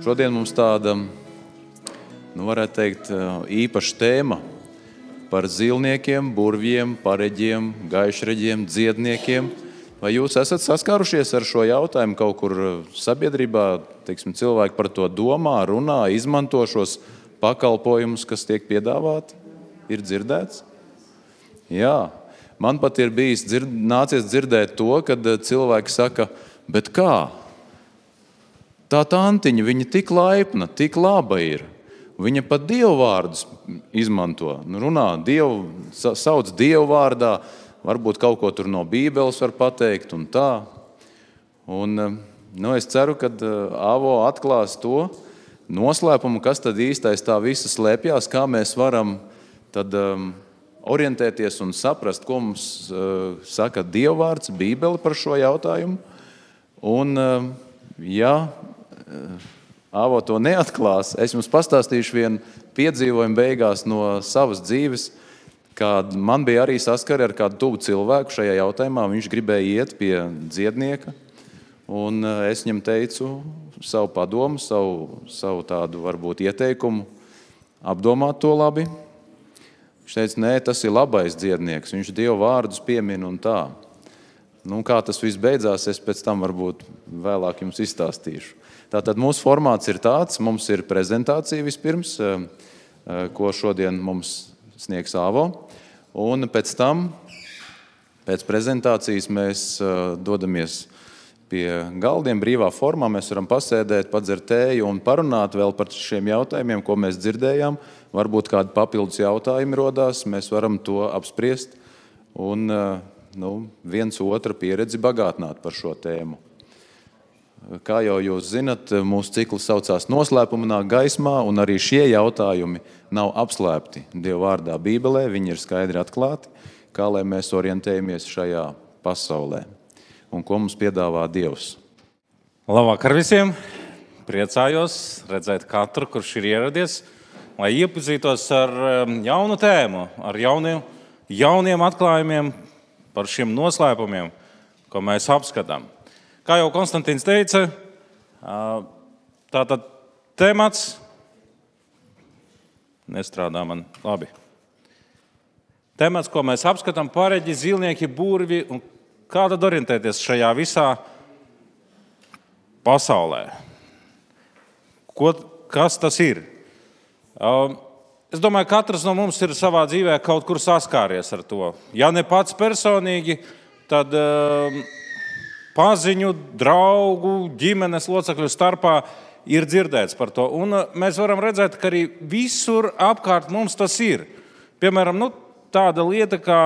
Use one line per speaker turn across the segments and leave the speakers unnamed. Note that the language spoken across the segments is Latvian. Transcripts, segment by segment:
Šodien mums tāda, varētu teikt, īpaša tēma par zilniekiem, burvjiem, pareģiem, gaišreģiem, dziedniekiem. Vai jūs esat saskārušies ar šo jautājumu kaut kur sabiedrībā? Teiksim, cilvēki par to domā, runā, izmanto šos pakalpojumus, kas tiek piedāvāti? Ir dzirdēts? Jā, man pat ir nācies dzirdēt to, kad cilvēki saka, bet kā? Tā tantiņa, viņa tik laipna, tik laba ir. Viņa pat Dievu vārdus izmanto. Runā, sauc Dievu vārdā, varbūt kaut ko tur no Bībeles var pateikt un tā. Un, es ceru, ka Avo atklās to noslēpumu, kas tad īstais tā visa slēpjās, kā mēs varam tad orientēties un saprast, ko mums saka Dievu vārds, Bībele par šo jautājumu. Un, ja Avo to neatklās, es jums pastāstīšu vienu piedzīvojumu beigās no savas dzīves, kad man bija arī saskari ar kādu tuvu cilvēku šajā jautājumā. Viņš gribēja iet pie dziednieka, un es viņam teicu savu padomu, savu tādu varbūt ieteikumu, apdomāt to labi. Viņš teica, nē, tas ir labais dziednieks, viņš Dievu vārdus piemin un tā. Kā tas viss beidzās, es pēc tam varbūt vēlāk jums izstāstīšu. Tātad mūsu formāts ir tāds, mums ir prezentācija vispirms, ko šodien mums sniegs Avo, un pēc tam, pēc prezentācijas mēs dodamies pie galdiem brīvā formā, mēs varam pasēdēt, padzert tēju un parunāt vēl par šiem jautājumiem, ko mēs dzirdējām, varbūt kādi papildus jautājumi rodās, mēs varam to apspriest un viens otra pieredzi bagātināt par šo tēmu. Kā jau jūs zinat, mūsu cikls saucās Noslēpumi nāk gaismā, un arī šie jautājumi nav apslēpti Dieva vārdā Bībelē, viņi ir skaidri atklāti, kā lai mēs orientējamies šajā pasaulē un ko mums piedāvā Dievs.
Labvakar visiem! Priecājos redzēt katru, kurš ir ieradies, lai iepazītos ar jaunu tēmu, ar jauniem atklājumiem par šiem noslēpumiem, ko mēs apskatām. Kā jau Konstantīns teica, tātad temats nestrādā man labi. Temats, ko mēs apskatām, pareģi, zilnieki, burvi, un kā tad orientēties šajā visā pasaulē? Kas tas ir? Es domāju, katrs no mums ir savā dzīvē kaut kur saskāries ar to. Ja ne pats personīgi, tad paziņu, draugu, ģimenes locekļu starpā ir dzirdēts par to. Un mēs varam redzēt, ka arī visur apkārt mums tas ir. Piemēram, tāda lieta kā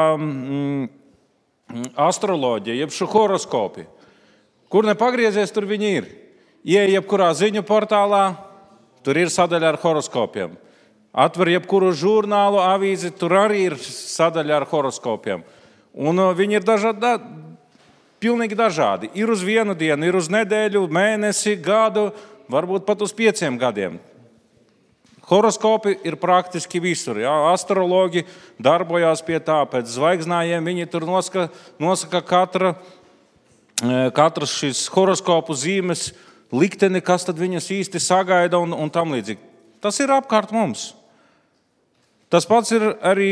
astroloģija, jeb horoskopi. Kur nepagriezies, tur viņi ir. Ieej jebkurā ziņu portālā, tur ir sadaļa ar horoskopiem. Atver jebkuru žurnālu, avīzi, tur arī ir sadaļa ar horoskopiem. Un viņi ir pilnīgi dažādi. Ir uz vienu dienu, ir uz nedēļu, mēnesi, gadu, varbūt pat uz 5 gadiem. Horoskopi ir praktiski visur. Ja? Astrologi darbojās pie tā, pēc zvaigznājiem viņi tur nosaka katras šīs horoskopu zīmes likteni, kas tad viņas īsti sagaida un tam līdzīgi. Tas ir apkārt mums. Tas pats ir arī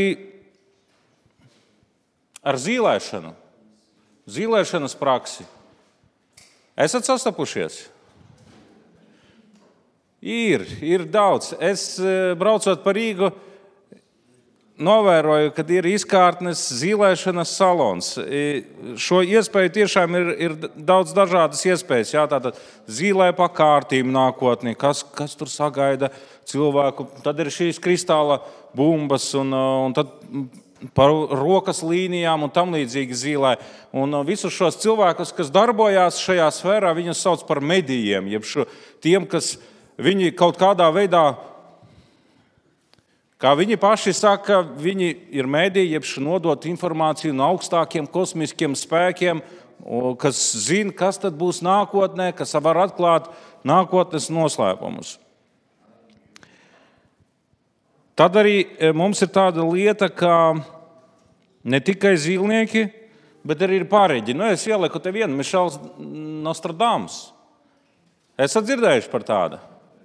ar zīlēšanu. Zīlēšanas praksi. Esat sastapušies? Ir daudz. Es, braucot pa Rīgu, novēroju, kad ir izkārtnes zīlēšanas salons. Šo iespēju tiešām ir daudz dažādas iespējas. Jā, tātad zīlē pa kārtīm nākotnē, kas tur sagaida cilvēku. Tad ir šīs kristāla bumbas un tad par rokas līnijām un tam līdzīgi zīlē. Un visus šos cilvēkus, kas darbojās šajā sfērā, viņus sauc par medijiem, jeb tiem, kas viņi kaut kādā veidā, kā viņi paši saka, viņi ir mediji, jeb nodot informāciju no augstākiem kosmiskiem spēkiem, kas zina, kas tad būs nākotnē, kas var atklāt nākotnes noslēpumus. Tad arī mums ir tāda lieta, kā ne tikai zīlnieki, bet arī ir pareģi. Es ielieku te vienu, Mišels Nostradamus. Esat dzirdējuši par tādu?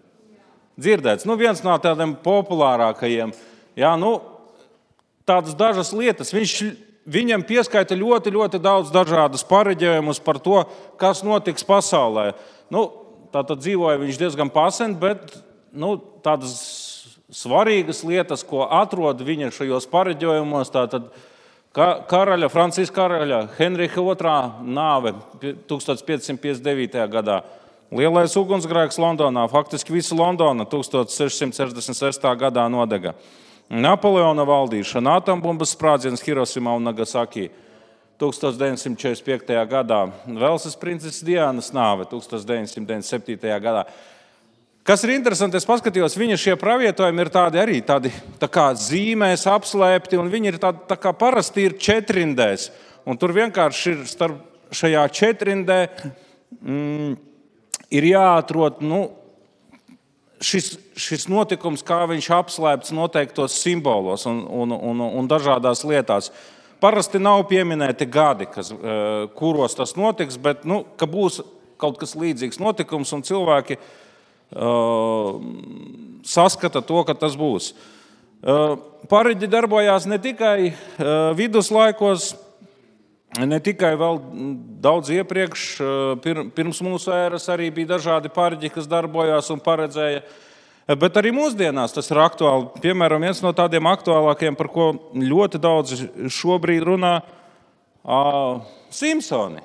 dzirdēts. Viens no tādiem populārākajiem, tādas dažas lietas. Viņam pieskaita ļoti, ļoti daudz dažādas pareģojumus par to, kas notiks pasaulē. Tātad dzīvoja viņš diezgan pasen, bet tādas svarīgas lietas, ko atrod viņa šajos pareģojumos, tātad Francijas karaļa Henriha II nāve 1559. gadā. Lielais ugunsgrēks Londonā, faktiski visa Londona 1666. gadā nodega. Napoleona valdīšana, atombumbas sprādziens Hirošimā un Nagasaki 1945. gadā. Velsas princeses Dianas nāve 1997. gadā. Kas ir interesanti, es paskatījos, viņa šie pravietojumi ir tādi tā kā zīmēs apslēpti, un viņi ir tā kā parasti ir četrindēs. Un tur vienkārši ir starp šajā četrindē ir jāatrod šis notikums, kā viņš apslēpts noteiktos simbolos un dažādās lietās. Parasti nav pieminēti gadi, kuros tas notiks, bet ka būs kaut kas līdzīgs notikums un cilvēki saskata to, ka tas būs. Pareģi darbojās ne tikai viduslaikos, ne tikai vēl daudz iepriekš, pirms mūsu ēras arī bija dažādi pareģi, kas darbojās un paredzēja, bet arī mūsdienās tas ir aktuāli. Piemēram, viens no tādiem aktuālākajiem, par ko ļoti daudz šobrīd runā, Simpsoni.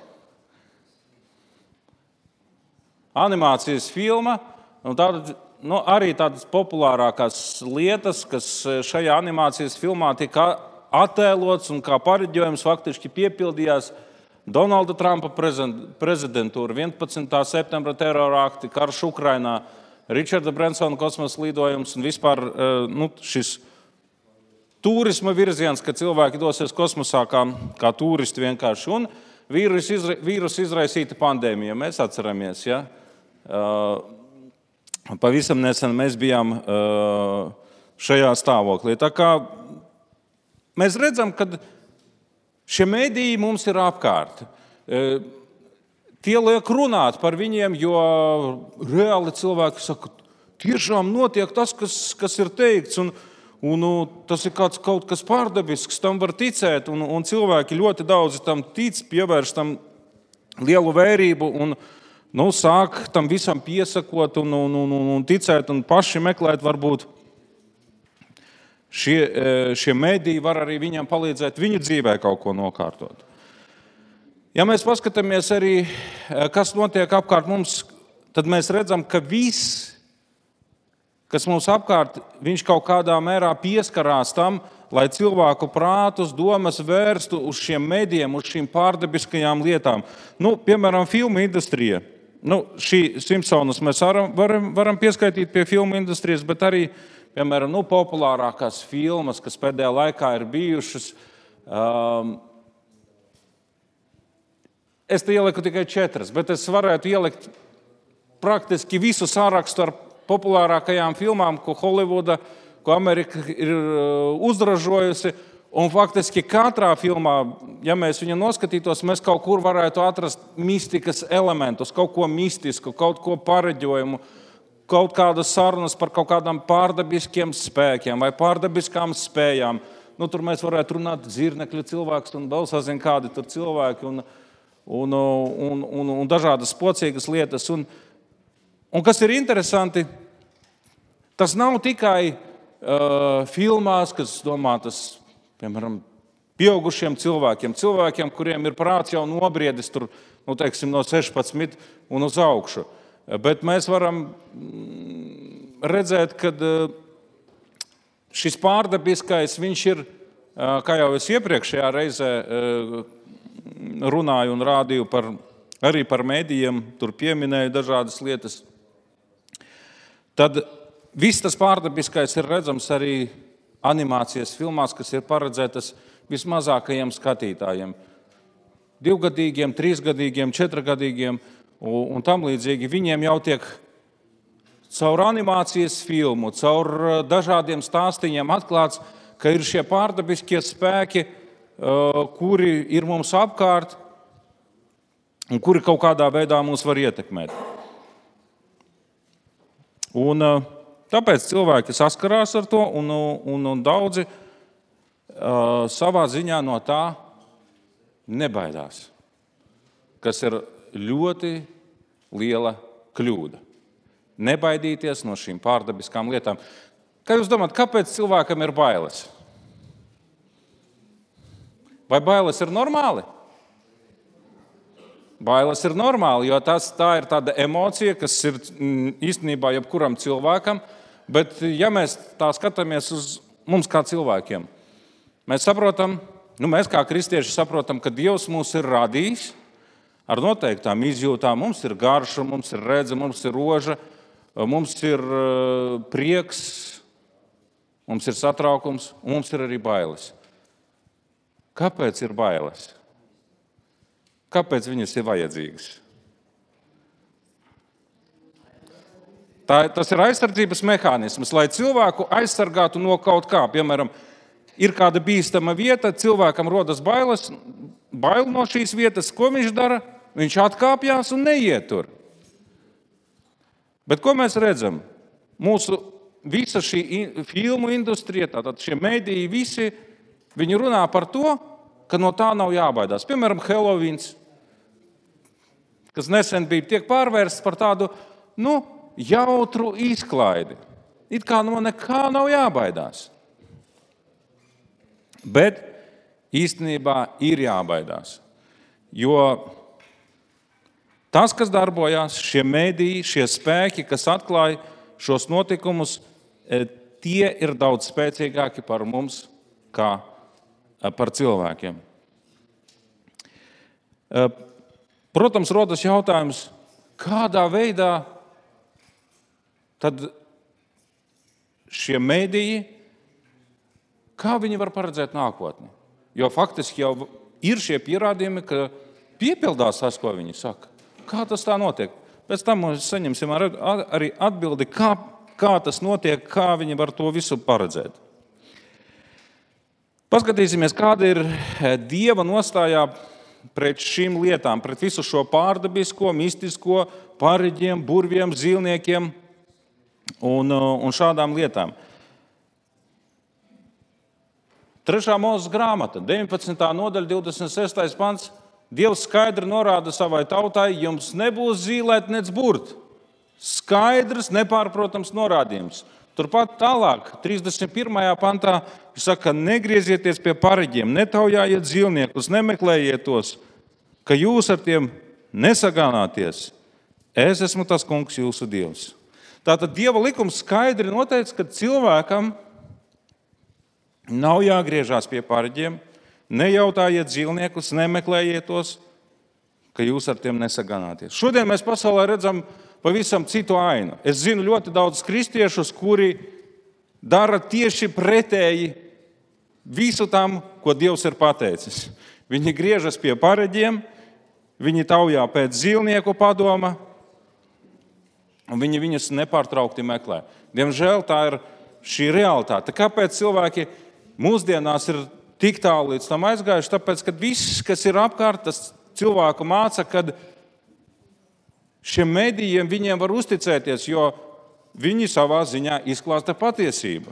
Animācijas filma. Arī tādas populārākās lietas, kas šajā animācijas filmā tika attēlots un kā pareģojums faktiski piepildījās. Donalda Trumpa prezidentūra, 11. septembra terorākti, karš Ukrainā, Richarda Bransona kosmosa lidojums un vispār šis turisma virziens, ka cilvēki dosies kosmosā kā turisti vienkārši. Un vīrusu izraisīta pandēmija, mēs atceramies, ja? Pavisam nesen mēs bijām šajā stāvoklī. Tā kā mēs redzam, ka šie mediji mums ir apkārt. Tie liek runāt par viņiem, jo reāli cilvēki saka, tiešām notiek tas, kas ir teikts, un tas ir kaut kas pārdabisks, tam var ticēt, un cilvēki ļoti daudz tam tic, pievērš tam lielu vērību, un sāk tam visam piesakot un ticēt un paši meklēt, varbūt šie mediji var arī viņam palīdzēt viņu dzīvē kaut ko nokārtot. Ja mēs paskatāmies arī, kas notiek apkārt mums, tad mēs redzam, ka viss, kas mums apkārt, viņš kaut kādā mērā pieskarās tam, lai cilvēku prātus, domas vērstu uz šiem medijiem, uz šīm pārdabiskajām lietām. Piemēram, filmu industrija. Šī Simpsonus mēs varam pieskaitīt pie filmu industrijas, bet arī, piemēram, populārākās filmas, kas pēdējā laikā ir bijušas. Es te ieliku tikai 4, bet es varētu ielikt praktiski visu sārakstu ar populārākajām filmām, ko Holivuda, ko Amerika ir uzražojusi. Un faktiski katrā filmā, ja mēs viņu noskatītos, mēs kaut kur varētu atrast mistikas elementus, kaut ko mistisku, kaut ko pareģojumu, kaut kādas sarunas par kaut kādām pārdabiskiem spēkiem vai pārdabiskām spējām. Tur mēs varētu runāt dzirnekļu cilvēks un vēl sazin kādi tur cilvēki un dažādas spocīgas lietas. Un kas ir interesanti, tas nav tikai filmās, kas domātas, piemēram, pieaugušiem cilvēkiem, kuriem ir prāts jau nobriedis tur, teiksim, no 16 un uz augšu. Bet mēs varam redzēt, ka šis pārdabiskais, viņš ir, kā jau es iepriekšējā reizē runāju un rādīju arī par medijiem, tur pieminēju dažādas lietas, tad viss tas pārdabiskais ir redzams arī animācijas filmās, kas ir paredzētas vismazākajiem skatītājiem. 2-gadīgiem, 3-gadīgiem, 4-gadīgiem un tam līdzīgi. Viņiem jau tiek caur animācijas filmu, caur dažādiem stāstiņiem atklāts, ka ir šie pārdabiskie spēki, kuri ir mums apkārt un kuri kaut kādā veidā mūs var ietekmēt. Un tāpēc cilvēki saskarās ar to, un daudzi savā ziņā no tā nebaidās, kas ir ļoti liela kļūda. Nebaidīties no šīm pārdabiskām lietām. Kā jūs domājat, kāpēc cilvēkam ir bailes? Vai bailes ir normāli? Bailes ir normāli, jo tā ir tāda emocija, kas ir īstenībā jebkuram cilvēkam, bet ja mēs tā skatāmies uz mums kā cilvēkiem, mēs saprotam, mēs kā kristieši saprotam, ka Dievs mūs ir radījis ar noteiktām izjūtām. Mums ir garša, mums ir redze, mums ir roža, mums ir prieks, mums ir satraukums, un mums ir arī bailes. Kāpēc ir bailes? Kāpēc viņas ir vajadzīgas? Tas ir aizsardzības mehānisms, lai cilvēku aizsargātu no kaut kā. Piemēram, ir kāda bīstama vieta, cilvēkam rodas bail no šīs vietas. Ko viņš dara? Viņš atkāpjas un neiet tur. Bet ko mēs redzam? Mūsu visa šī filmu industrija, tātad šie mediji, visi, viņi runā par to, ka no tā nav jābaidās. Piemēram, Helovíns, kas nesen bija tiek pārvērsts par tādu, jautru izklaidi. It kā no nekā nav jābaidās. Bet īstenībā ir jābaidās. Jo tas, kas darbojās, šie mediji, šie spēki, kas atklāja šos notikumus, tie ir daudz spēcīgāki par mums, kā par cilvēkiem. Protams, rodas jautājums, kādā veidā tad šie mediji, kā viņi var paredzēt nākotni? Jo faktiski jau ir šie pierādījumi, ka piepildās tas, ko viņi saka. Kā tas tā notiek? Pēc tam mēs saņemsim arī atbildi, kā tas notiek, kā viņi var to visu paredzēt. Paskatīsimies, kāda ir Dieva nostājā pret šīm lietām, pret visu šo pārdabisko, mistisko, pareģiem, burviem, zīlniekiem un šādām lietām. 3. Mūzes grāmata, 19. nodaļa, 26. pants. Dievs skaidri norāda savai tautai, jums nebūs zīlēt nec burt. Skaidrs, nepārprotams norādījums. Turpat tālāk, 31. pantā, viņš saka, negriezieties pie pareģiem, netaujājiet zīlniekus, nemeklējiet tos, ka jūs ar tiem nesagānāties. Es esmu tas kungs, jūsu Dievs. Tātad Dieva likums skaidri noteica, ka cilvēkam nav jāgriežās pie pareģiem, nejautājiet zīlniekus, nemeklējiet tos, ka jūs ar tiem nesagānāties. Šodien mēs pasaulē redzam pavisam citu ainu. Es zinu ļoti daudz kristiešus, kuri dara tieši pretēji visu tam, ko Dievs ir pateicis. Viņi griežas pie pareģiem, viņi taujā pēc zīlnieku padoma, un viņi viņus nepārtraukti meklē. Diemžēl tā ir šī realitāte. Kāpēc cilvēki mūsdienās ir tik tālu līdz tam aizgājuši? Tāpēc, ka viss, kas ir apkārt, tas cilvēku māca, kad šiem medijiem viņiem var uzticēties, jo viņi savā ziņā izklāsta patiesību.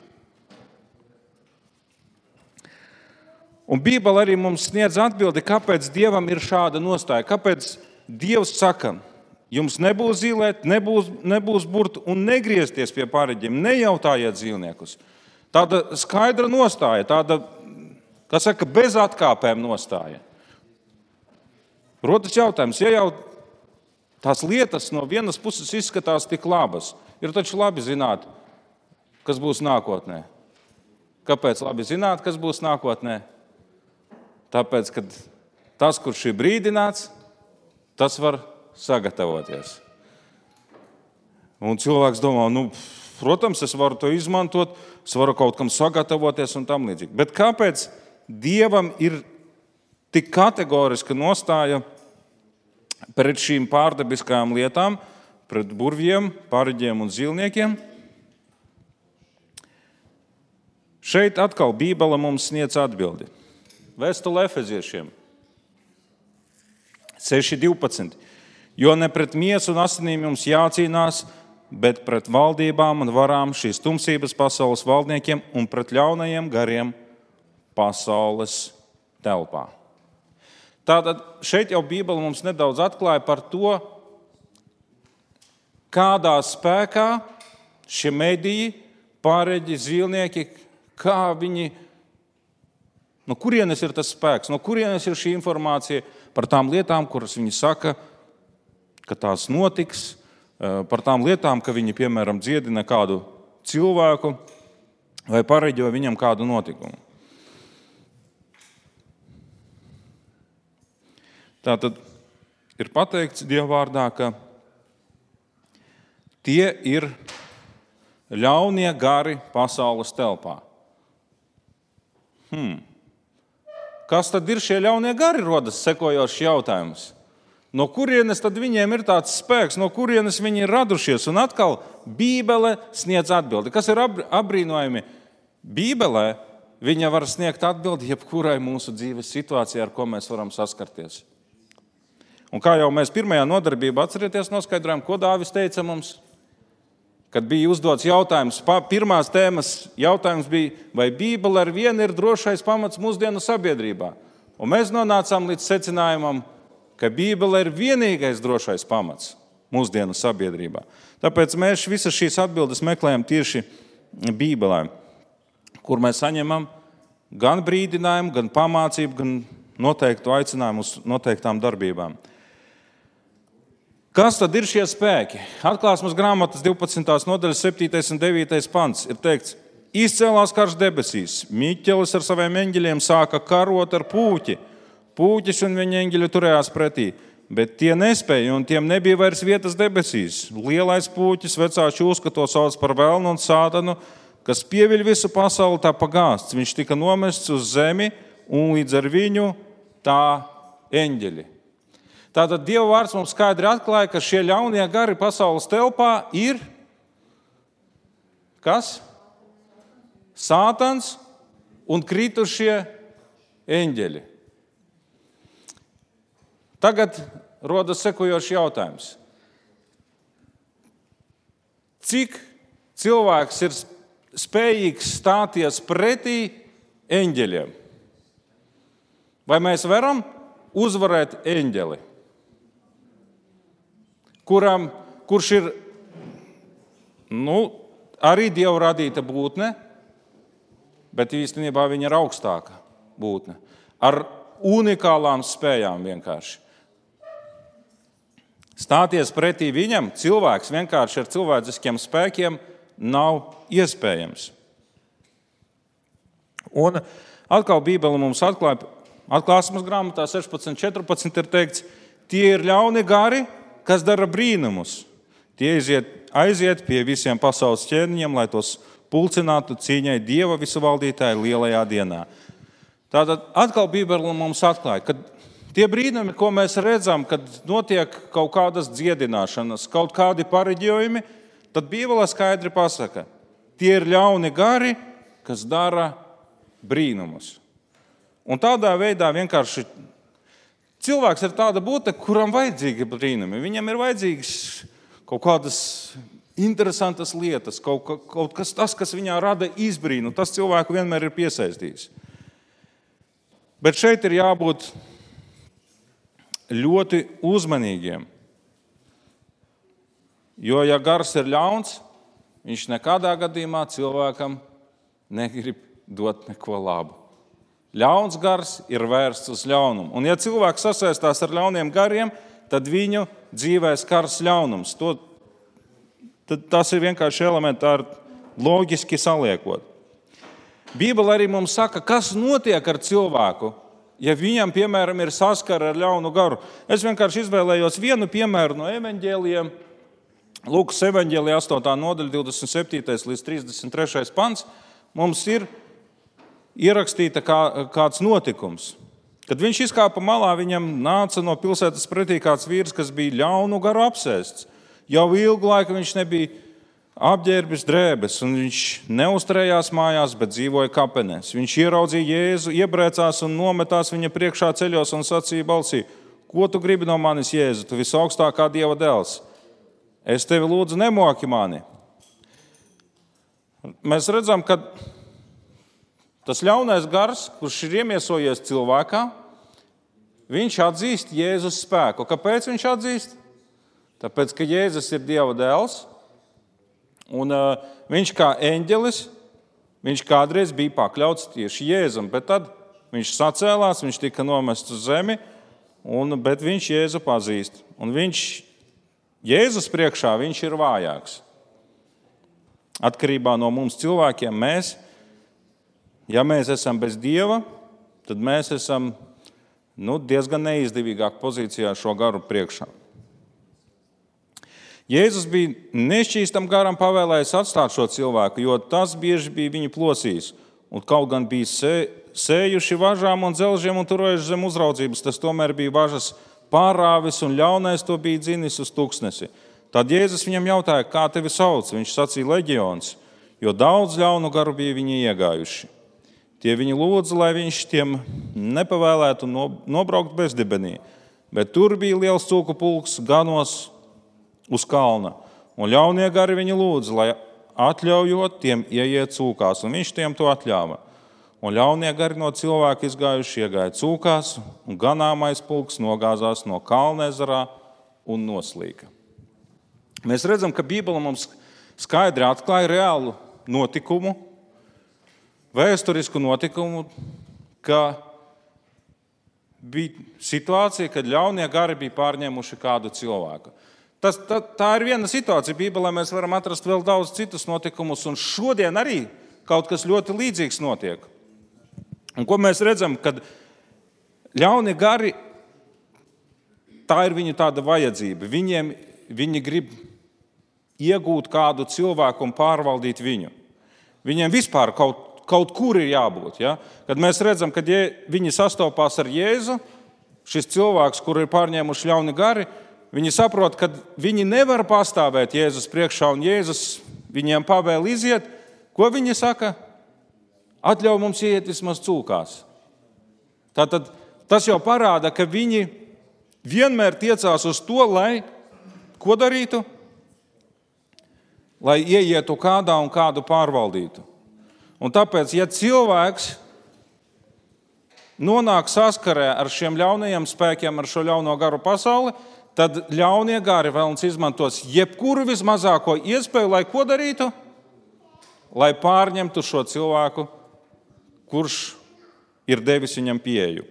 Un Bībele arī mums sniedz atbildi, kāpēc Dievam ir šāda nostāja. Kāpēc Dievs saka, jums nebūs zīlēt, nebūs burt un negriezties pie pareģiem, nejautājiet zīlniekus. Tāda skaidra nostāja, tāda, kas saka, bez atkāpēm nostāja. Rodas jautājums, ja jau tās lietas no vienas puses izskatās tik labas, ir taču labi zināt, kas būs nākotnē. Kāpēc labi zināt, kas būs nākotnē? Tāpēc, ka tas, kurš ir brīdināts, tas var sagatavoties. Un cilvēks domā, protams, es varu to izmantot, es varu kaut kam sagatavoties un tam līdzīgi. Bet kāpēc Dievam ir tik kategoriska nostāja pret šīm pārdabiskajām lietām, pret burviem, pareģiem un zīlniekiem? Šeit atkal Bībele mums sniedz atbildi. Vēstule Efeziešiem 6.12. Jo ne pret miesu un asinīm jums jācīnās, bet pret valdībām un varām šīs tumsības pasaules valdniekiem un pret ļaunajiem gariem pasaules telpā. Tātad šeit jau Bībele mums nedaudz atklāja par to, kādā spēkā šie mediji, pareģi, zīlnieki, kā viņi, no kurienes ir tas spēks, no kurienes ir šī informācija par tām lietām, kuras viņi saka, ka tās notiks, par tām lietām, ka viņi, piemēram, dziedina kādu cilvēku vai pareģo viņam kādu notikumu. Tātad ir pateikts Dieva vārdā, ka tie ir ļaunie gari pasaules telpā. Kas tad ir šie ļaunie gari, rodas sekojošs jautājums? No kurienes tad viņiem ir tāds spēks, no kurienes viņi ir radušies? Un atkal Bībele sniedz atbildi. Kas ir apbrīnojami? Bībelē viņa var sniegt atbildi jebkurai mūsu dzīves situācijai, ar ko mēs varam saskarties. Un kā jau mēs pirmajā nodarbībā atcerieties, noskaidrojām, ko Dāvis teica mums, kad bija uzdots jautājums. Pirmās tēmas jautājums bija, vai Bībele ar vienu ir drošais pamats mūsdienu sabiedrībā. Un mēs nonācām līdz secinājumam, ka Bībele ir vienīgais drošais pamats mūsdienu sabiedrībā. Tāpēc mēs visas šīs atbildes meklējam tieši Bībelē, kur mēs saņemam gan brīdinājumu, gan pamācību, gan noteiktu aicinājumu uz noteiktām darbībām. Kas tad ir šie spēki? Atklāsmes grāmatas 12. nodaļas 7. un 9. pants ir teikts: izcēlās karš debesīs, Miķelis ar saviem eņģeļiem sāka karot ar pūķi. Pūķis un viņa eņģeļi turējās pretī, bet tie nespēja, un tiem nebija vairs vietas debesīs. Lielais pūķis, vecā čūska, to sauc par velnu un sātanu, kas pieviļ visu pasauli, tā pagāsts. Viņš tika nomests uz zemi, un līdz ar viņu tā eņģeļi. Tātad Dieva vārds mums skaidri atklāja, ka šie ļaunie gari pasaules telpā ir kas? Sātans un kritušie eņģeļi. Tagad rodas sekojošs jautājums. Cik cilvēks ir spējīgs stāties pretī eņģeļiem? Vai mēs varam uzvarēt eņģeli? Kurš ir arī Dieva radīta būtne, bet īstenībā viņa ir augstāka būtne, ar unikālām spējām vienkārši. Stāties pretī viņam, cilvēks vienkārši ar cilvēciskiem spēkiem nav iespējams. Un atkal Bībele mums atklāja, atklāsmes grāmatā 16.14 ir teikts, tie ir ļauni gari, kas dara brīnumus. Tie aiziet pie visiem pasaules ķēniņiem, lai tos pulcinātu cīņai Dieva visvaldītāja lielajā dienā. Tātad atkal Bībele mums atklāja, ka tie brīnumi, ko mēs redzam, kad notiek kaut kādas dziedināšanas, kaut kādi pareģojumi, tad Bībele skaidri pasaka, tie ir ļauni gari, kas dara brīnumus. Un tādā veidā vienkārši cilvēks ir tāda būtne, kuram vajadzīgi brīnumi. Viņam ir vajadzīgs kaut kādas interesantas lietas, kaut kas tas, kas viņā rada izbrīnu. Tas cilvēku vienmēr ir piesaistījis. Bet šeit ir jābūt ļoti uzmanīgiem. Jo, ja gars ir ļauns, viņš nekādā gadījumā cilvēkam negrib dot neko labu. Ļauns gars ir vērsts uz ļaunumu. Un ja cilvēks sasaistās ar ļauniem gariem, tad viņu dzīvē skars ļaunums. Tas ir vienkārši elementāri loģiski saliekot. Bībele arī mums saka, kas notiek ar cilvēku, ja viņam, piemēram, ir saskara ar ļaunu garu. Es vienkārši izvēlējos vienu piemēru no evaņģēlijiem. Lūkas evaņģēlijā 8. nodaļa 27. līdz 33. pants. Mums ir ierakstīta kāds notikums. Kad viņš izkāpa malā, viņam nāca no pilsētas pretī kāds vīrs, kas bija ļaunu garu apsēsts. Jau ilgu laiku viņš nebija apģērbis drēbes, un viņš neuzturējās mājās, bet dzīvoja kapenēs. Viņš ieraudzīja Jēzu, iebrēcās un nometās viņa priekšā ceļos un sacīja balsī: ko tu gribi no manis, Jēzu, tu visaugstākā Dieva dēls? es tevi lūdzu, nemoki mani. Mēs redzam, ka tas ļaunais gars, kurš ir iemiesojies cilvēkā, viņš atzīst Jēzus spēku. Kāpēc viņš atzīst? Tāpēc, ka Jēzus ir Dieva dēls, un viņš kā eņģelis, viņš kādreiz bija pakļauts tieši Jēzum, bet tad viņš sacēlās, viņš tika nomests uz zemi, bet viņš Jēzu pazīst. Un Jēzus priekšā viņš ir vājāks. Atkarībā no mums cilvēkiem ja mēs esam bez Dieva, tad mēs esam diezgan neizdevīgāk pozīcijā šo garu priekšā. Jēzus bija nešķīstam garam pavēlējis atstāt šo cilvēku, jo tas bieži bija viņu plosījis. Un kaut gan bija sējuši važām un dzelžiem un turējuši zem uzraudzības, tas tomēr bija važas pārāvis un ļaunais to bija dzinis uz tuksnesi. Tad Jēzus viņam jautāja, kā tevi sauc? Viņš sacīja leģions, jo daudz ļaunu garu bija viņi iegājuši. Tie viņi lūdza, lai viņš tiem nepavēlētu nobraukt bezdibenī, bet tur bija liels cūku pulks ganos uz kalna. Un ļaunie gari viņi lūdza, lai atļaujot tiem ieiet cūkās, un viņš tiem to atļāva. Un ļaunie gari no cilvēka izgājuši iegāja cūkās, un ganāmais pulks nogāzās no kalna ezerā un noslīka. Mēs redzam, ka Bībele mums skaidri atklāja reālu notikumu, vēsturisku notikumu, ka bija situācija, kad ļaunie gari bija pārņēmuši kādu cilvēku. Tā ir viena situācija. Bībelē mēs varam atrast vēl daudz citus notikumus, un šodien arī kaut kas ļoti līdzīgs notiek. Un ko mēs redzam, kad ļaunie gari, tā ir viņu tāda vajadzība. Viņi grib iegūt kādu cilvēku un pārvaldīt viņu. Viņiem vispār kaut kur ir jābūt. Ja? Kad mēs redzam, kad viņi sastopās ar Jēzu, šis cilvēks, kur ir pārņēmuši ļauni gari, viņi saprot, ka viņi nevar pastāvēt Jēzus priekšā, un Jēzus viņiem pavēl iziet. Ko viņi saka? Atļauj mums iet vismaz cūkās. Tātad tas jau parāda, ka viņi vienmēr tiecās uz to, lai ko darītu? Lai ieietu kādā un kādu pārvaldītu. Un tāpēc, ja cilvēks nonāk saskarē ar šiem ļaunajiem spēkiem, ar šo ļauno garu pasauli, tad ļaunie gari vēlns izmantos jebkuru vismazāko iespēju, lai ko darītu? Lai pārņemtu šo cilvēku, kurš ir devis viņam pieeju.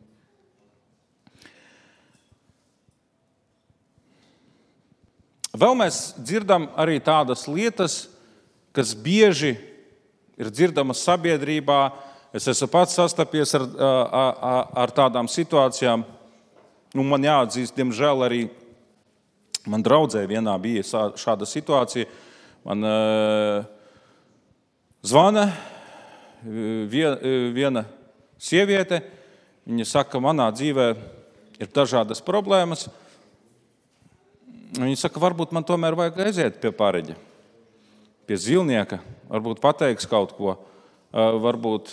Vēl mēs dzirdam arī tādas lietas, kas bieži ir dzirdamas sabiedrībā. Es esmu pats sastapies ar tādām situācijām. Man jāatzīst, diemžēl arī man draudzē vienā bija šāda situācija. Man zvana viena sieviete. Viņa saka, manā dzīvē ir dažādas problēmas. Viņa saka, varbūt man tomēr vajag aiziet pie pareģa, pie zilnieka, varbūt pateiks kaut ko, varbūt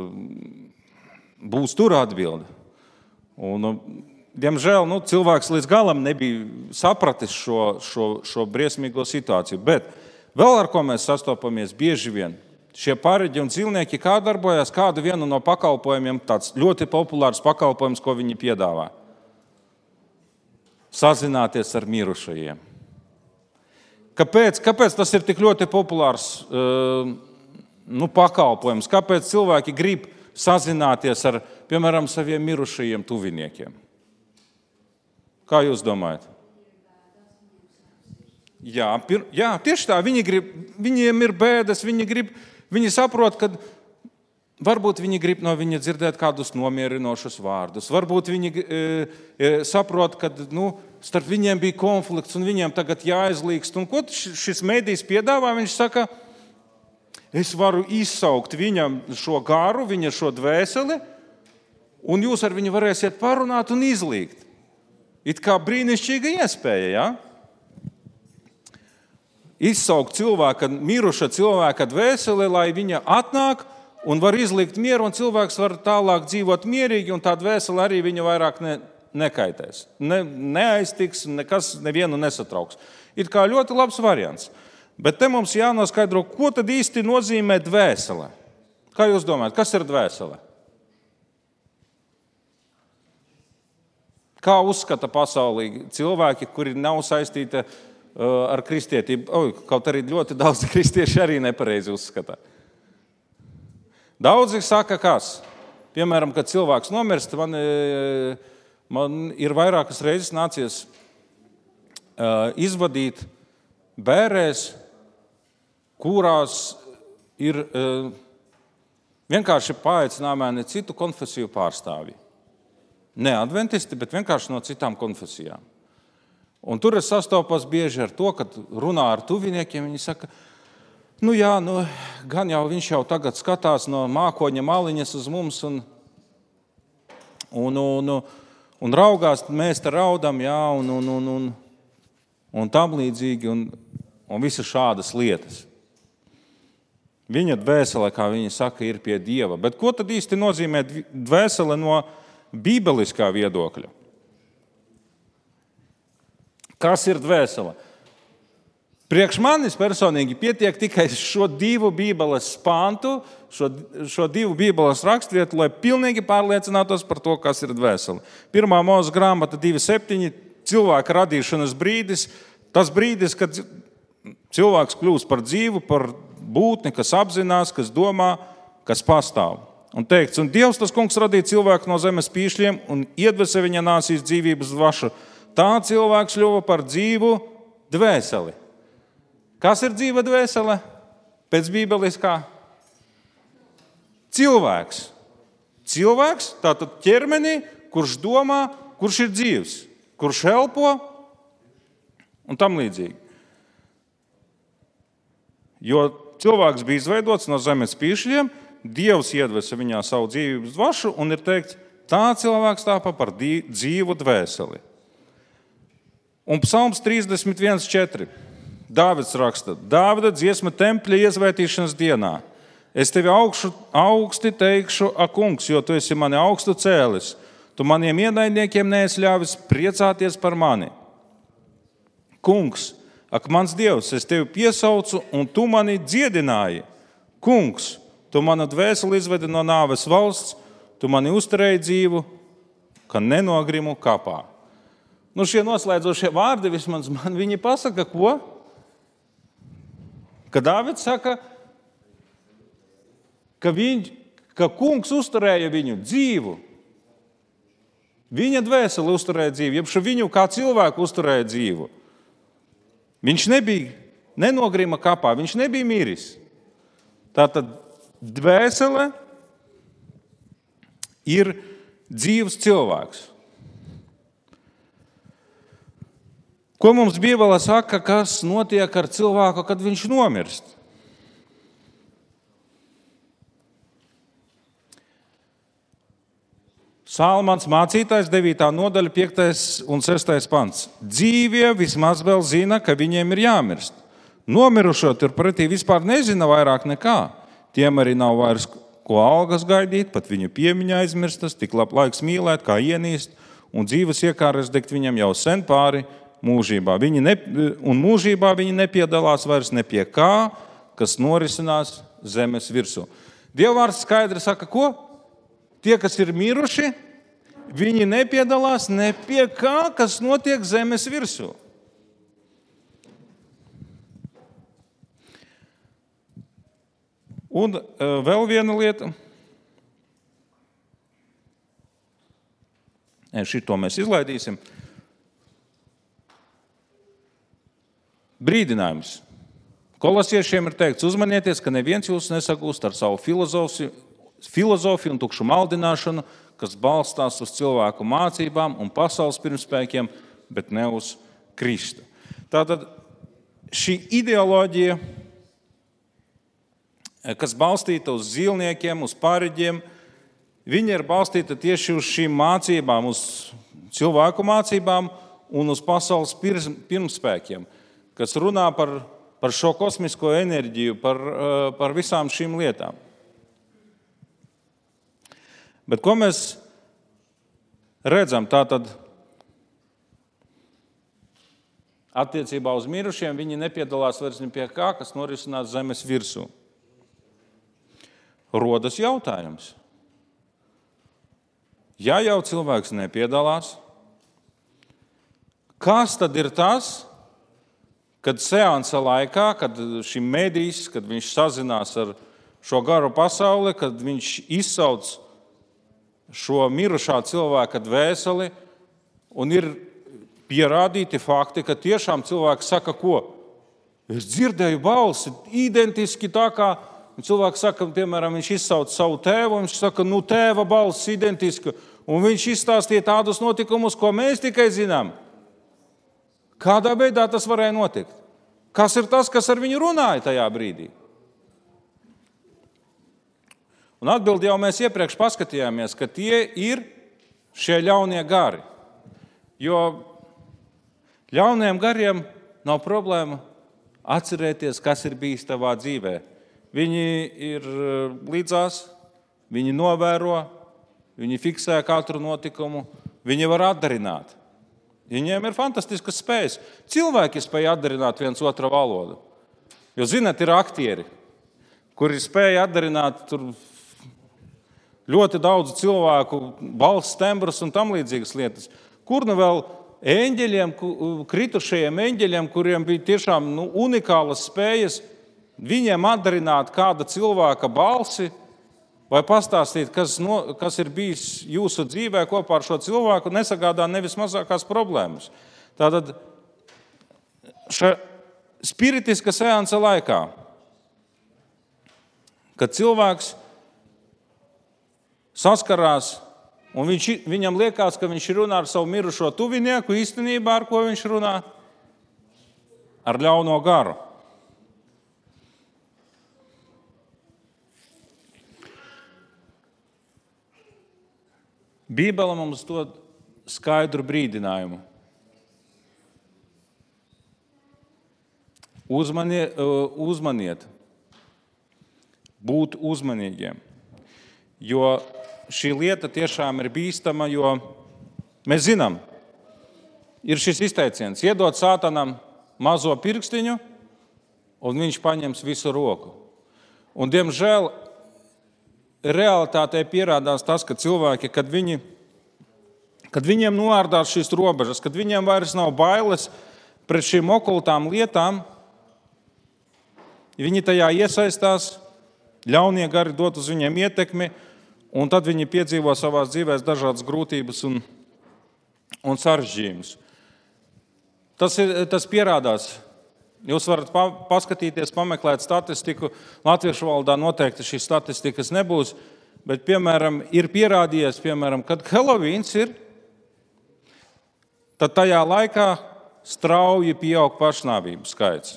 būs tur atbilde. Un, diemžēl, cilvēks līdz galam nebija sapratis šo briesmīgo situāciju, bet vēl ar ko mēs sastopamies bieži vien. Šie pareģi un zilnieki kā darbojas, kādu vienu no pakalpojumiem, tāds ļoti populārs pakalpojums, ko viņi piedāvā. Sazināties ar mirušajiem. Kāpēc tas ir tik ļoti populārs pakalpojums? Kāpēc cilvēki grib sazināties ar, piemēram, saviem mirušajiem tuviniekiem? Kā jūs domājat? Jā, tieši tā. Viņiem ir bēdas, viņi saprot, ka varbūt viņi grib no viņa dzirdēt kādus nomierinošus vārdus. Varbūt viņi saprot, ka starp viņiem bija konflikts un viņiem tagad jāizlīgst. Un ko šis mēdījis piedāvā? Viņš saka, es varu izsaukt viņam šo garu, viņa šo dvēseli, un jūs ar viņu varēsiet parunāt un izlīgt. It kā brīnišķīga iespēja, ja? Izsaukt miruša cilvēka dvēseli, lai viņa atnāk un var izlikt mieru, un cilvēks var tālāk dzīvot mierīgi, un tā dvēsele arī viņu vairāk nekaitēs. Neaiztiks, nekas nevienu nesatrauks. It kā ļoti labs variants. Bet te mums jānoskaidro, ko tad īsti nozīmē dvēsele. Kā jūs domājat, kas ir dvēsele? Kā uzskata pasaulī cilvēki, kuri nav saistīti ar kristietību? Kaut arī ļoti daudz kristieši arī nepareizi uzskata. Daudzi saka, kas? Piemēram, kad cilvēks nomirst, man ir vairākas reizes nācies izvadīt bērēs, kurās ir vienkārši paaicināmēni citu konfesiju pārstāvji. Ne adventisti, bet vienkārši no citām konfesijām. Un tur es sastopos bieži ar to, kad runā ar tuviniekiem, viņi saka, gan jau viņš jau tagad skatās no mākoņa maliņas uz mums un raugās, mēs te raudam, jā, un tam līdzīgi, un visas šādas lietas. Viņa dvēsele, kā viņi saka, ir pie Dieva. Bet ko tad īsti nozīmē dvēsele no bībeliskā viedokļa? Kas ir dvēsele? Priekš manis personīgi pietiek tikai šo 2 bībeles pāntu, šo 2 bībeles rakstvietu, lai pilnīgi pārliecinātos par to, kas ir dvēsele. 1. Mūzes grāmata 2.7. Cilvēka radīšanas brīdis, tas brīdis, kad cilvēks kļūst par dzīvu, par būtni, kas apzinās, kas domā, kas pastāv. Un teikts, un Dievs, tas kungs, radīja cilvēku no zemes pīšļiem un iedvesa viņa nāsīs dzīvības dvašu. Tā cilvēks kļuva par dzīvu dvēseli. Kas ir dzīva dvēsele? Pēc bībeliskā? Cilvēks. Cilvēks, tātad ķermenī, kurš domā, kurš ir dzīvs, kurš elpo un tam līdzīgi. Jo cilvēks bija izveidots no zemes pīšļiem, Dievs iedvesa viņā savu dzīvības dvašu un ir teikts, tā cilvēks tāpa par dzīvu dvēseli. Un Psalms 31.4. Dāvids raksta, Dāvida dziesma tempļa iesvētīšanas dienā. Es tevi augsti teikšu, kungs, jo tu esi mani augstu cēlis. Tu maniem ienaidniekiem neesi ļāvis priecāties par mani. Kungs, mans Dievs, es tevi piesaucu un tu mani dziedināji. Kungs, tu manu dvēseli izvedi no nāves valsts, tu mani uzturēji dzīvu, ka nenogrimu kapā. Šie noslēdzošie vārdi vismaz man viņi pasaka, ko? Ka Dāvids saka, ka kungs uzturēja viņu dzīvu. Viņa dvēseli uzturēja dzīvu, jeb viņu kā cilvēku uzturēja dzīvu. Viņš nenogrima kapā, viņš nebija miris. Tātad dvēsele ir dzīvs cilvēks. Ko mums Bībele saka, kas notiek ar cilvēku, kad viņš nomirst? Salmans mācītājs 9. nodaļa 5. un 6. pants. Dzīvie vismaz vēl zina, ka viņiem ir jāmirst. Nomirušo turpretī vispār nezina vairāk nekā. Tiem arī nav vairs ko algas gaidīt, pat viņu piemiņa aizmirstas, tik lab laiks mīlēt, kā ienīst, un dzīves iekāres degt viņam jau sen pāri mūžībā. Un mūžībā viņi nepiedalās vairs ne pie kā, kas norisinās zemes virsū. Dievvvārds skaidri saka, ko? Tie, kas ir miruši, viņi nepiedalās ne pie kā, kas notiek zemes virsū. Un vēl viena lieta. Šito mēs izlaidīsim. Brīdinājums. Kolosiešiem ir teikts, uzmanieties, ka neviens jūs nesagūst ar savu filozofiju un tukšu maldināšanu, kas balstās uz cilvēku mācībām un pasaules pirmspēkiem, bet ne uz Kristu. Tātad šī ideoloģija, kas balstīta uz zīlniekiem, uz pāreģiem, viņa ir balstīta tieši uz šīm mācībām, uz cilvēku mācībām un uz pasaules pirmspēkiem, kas runā par šo kosmisko enerģiju, par visām šīm lietām. Bet ko mēs redzam, tātad attiecībā uz mirušiem viņi nepiedalās vairs pie kā, kas norisinās zemes virsū. Rodas jautājums. Ja jau cilvēks nepiedalās, kas tad ir tas, kad seansa laikā, kad šim mēdījis, kad viņš sazinās ar šo garu pasauli, kad viņš izsauc šo mirušā cilvēka dvēseli un ir pierādīti fakti, ka tiešām cilvēks saka, ko? Es dzirdēju balsi, identiski tā kā cilvēks saka, piemēram, viņš izsauc savu tēvu, viņš saka, tēva balss identiska, un viņš izstāstīja tādus notikumus, ko mēs tikai zinām. Kādā veidā tas varēja notikt? Kas ir tas, kas ar viņu runāja tajā brīdī? Un atbildi jau mēs iepriekš paskatījāmies, ka tie ir šie ļaunie gari. Jo ļauniem gariem nav problēma atcerēties, kas ir bijis tavā dzīvē. Viņi ir līdzās, viņi novēro, viņi fiksē katru notikumu, viņi var atdarināt. Viņiem ir fantastiskas spējas. Cilvēki spēj atdarināt viens otra valodu. Jo, zināt, ir aktieri, kuri spēja atdarināt ļoti daudz cilvēku balss tembrus un tam līdzīgas lietas. Kur nu vēl eņģeļiem, kritušajiem eņģeļiem, kuriem bija tiešām unikālas spējas, viņiem atdarināt kāda cilvēka balsi vai pastāstīt, kas ir bijis jūsu dzīvē kopā ar šo cilvēku, nesagādā nevis mazākās problēmas. Tātad spiritiska seansa laikā, kad cilvēks saskarās un viņam liekas, ka viņš runā ar savu mirušo tuvinieku, īstenībā ar ko viņš runā? Ar ļauno garu. Bībele mums dod skaidru brīdinājumu. Uzmaniet, būt uzmanīgiem, jo šī lieta tiešām ir bīstama, jo mēs zinām, ir šis izteiciens, iedot sātanam mazo pirkstiņu, un viņš paņems visu roku. Un, diemžēl, realitātē pierādās tas, ka cilvēki, kad viņiem noārdās šīs robežas, kad viņiem vairs nav bailes pret šīm okultām lietām, viņi tajā iesaistās, ļaunie gari dot uz viņiem ietekmi, un tad viņi piedzīvo savās dzīvēs dažādas grūtības un sarežģījumus. Tas pierādās. Jūs varat paskatīties, pameklēt statistiku. Latviešu valodā noteikti šīs statistikas nebūs, bet, piemēram, ir pierādījies, kad Helovīns ir, tad tajā laikā strauji pieaug pašnāvību skaits.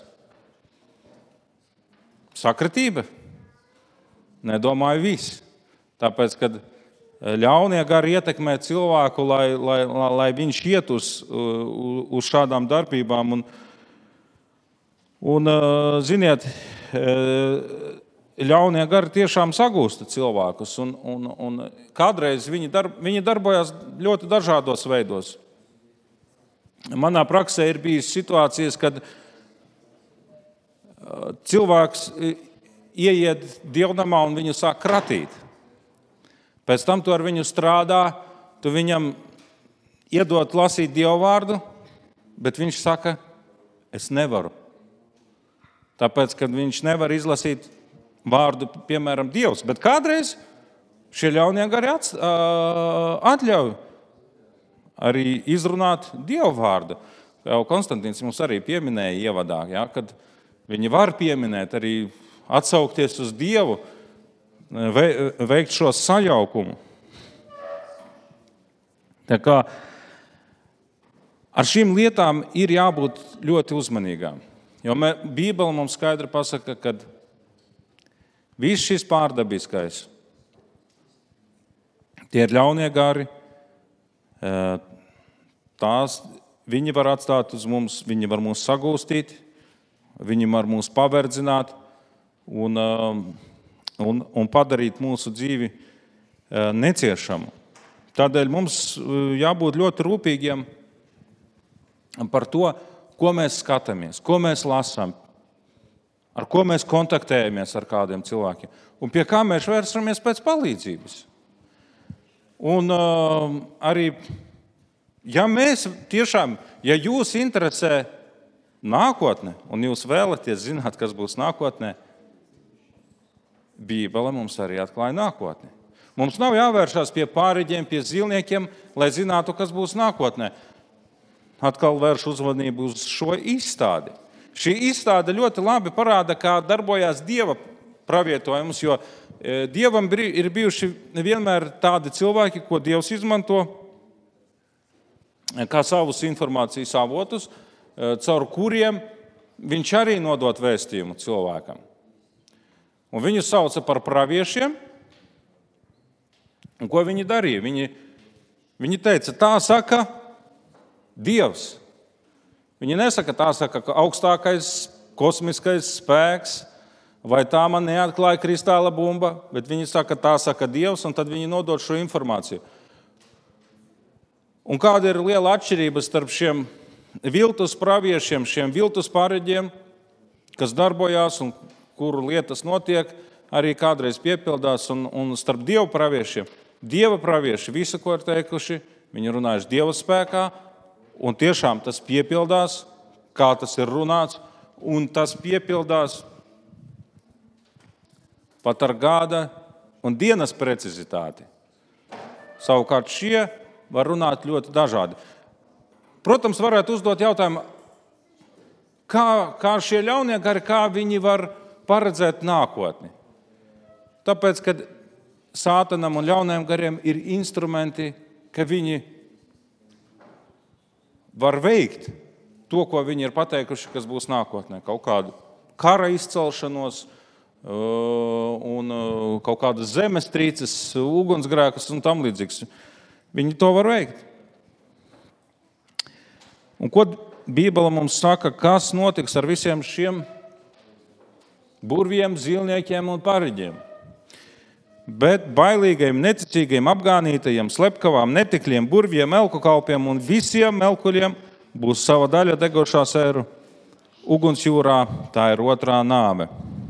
Sakritība? Nedomāju visi. Tāpēc, kad ļaunie gari ietekmē cilvēku, lai viņš iet uz šādām darbībām. Un ziniet, ļaunie gari tiešām sagūsta cilvēkus. Un kādreiz viņi darbojas ļoti dažādos veidos. Manā praksē ir bijis situācijas, kad cilvēks ieiet dievnamā un viņu sāk kratīt. Pēc tam tu ar viņu strādā, tu viņam iedod lasīt Dievu vārdu, bet viņš saka, es nevaru. Tāpēc, kad viņš nevar izlasīt vārdu, piemēram, Dievs. Bet kādreiz šie ļaunie gari atļauj arī izrunāt Dievu vārdu. Jau Konstantīns mums arī pieminēja ievadā, ja, kad viņi var pieminēt, arī atsaukties uz Dievu, veikt šo sajaukumu. Tā kā ar šīm lietām ir jābūt ļoti uzmanīgām. Jo Bībele mums skaidri pasaka, ka viss šis pārdabiskais, tie ir ļaunie gari, viņi var atstāt uz mums, viņi var mūs sagūstīt, viņi var mūs paverdzināt un padarīt mūsu dzīvi neciešamu. Tādēļ mums jābūt ļoti rūpīgiem par to, ko mēs skatāmies, ko mēs lasām, ar ko mēs kontaktējamies ar kādiem cilvēkiem un pie kā mēs vērsamies pēc palīdzības. Un arī, ja mēs tiešām, ja jūs interesē nākotne un jūs vēlaties zināt, kas būs nākotnē, Bībele mums arī atklāja nākotni. Mums nav jāvēršās pie pāreģiem, pie zilniekiem, lai zinātu, kas būs nākotnē. Atkal vēršu uzmanību uz šo izstādi. Šī izstāde ļoti labi parāda, kā darbojās Dieva pravietojums, jo Dievam ir bijuši vienmēr tādi cilvēki, ko Dievs izmanto kā savus informācijas avotus, caur kuriem viņš arī nodot vēstījumu cilvēkam. Un viņu sauca par praviešiem. Un ko viņi darīja? Viņi teica, tā saka Dievs. Viņi nesaka, tā saka augstākais kosmiskais spēks, vai tā man neatklāja kristāla bumba, bet viņi saka, tā saka Dievs, un tad viņi nodod šo informāciju. Un kāda ir liela atšķirība starp šiem viltus praviešiem, šiem viltus pāreģiem, kas darbojās un kuru lietas notiek, arī kādreiz piepildās, un starp Dievu praviešiem. Dieva pravieši visu, ko ir teikuši, viņi runājuši Dieva spēkā, un tiešām tas piepildās, kā tas ir runāts, un tas piepildās pat ar gada un dienas precizitāti. Savukārt šie var runāt ļoti dažādi. Protams, varētu uzdot jautājumu, kā šie ļaunie gari, kā viņi var paredzēt nākotni. Tāpēc, kad Sātanam un ļaunajiem gariem ir instrumenti, ka viņi var veikt to, ko viņi ir pateikuši, kas būs nākotnē. Kaut kādu kara izcelšanos, un kaut kādas zemestrīces, ugunsgrēkus un tam līdzīgs. Viņi to var veikt. Un ko Bībele mums saka, kas notiks ar visiem šiem burviem, zilniekiem un pareģiem? Bet bailīgajiem, neticīgajiem, apgānītajiem, slepkavām, netikļiem, burviem, elku kalpiem un visiem elkuļiem būs sava daļa degošā sēru ugunsjūrā, tā ir otrā nāve.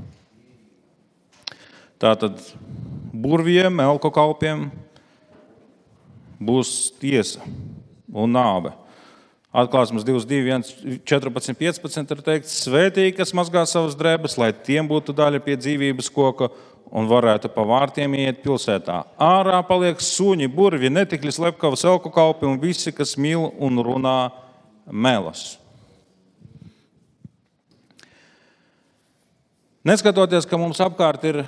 Tātad burviem, elku kalpiem būs tiesa un nāve. Atklāsmes 22, 14, 15 ir teikts, svētīgi, kas mazgā savas drēbes, lai tiem būtu daļa pie dzīvības koka un varētu pa vārtiem iet pilsētā. Ārā paliek suņi, burvi, netikļi, slepkavas, elku kalpi un visi, kas mīl un runā melas. Neskatoties, ka mums apkārt ir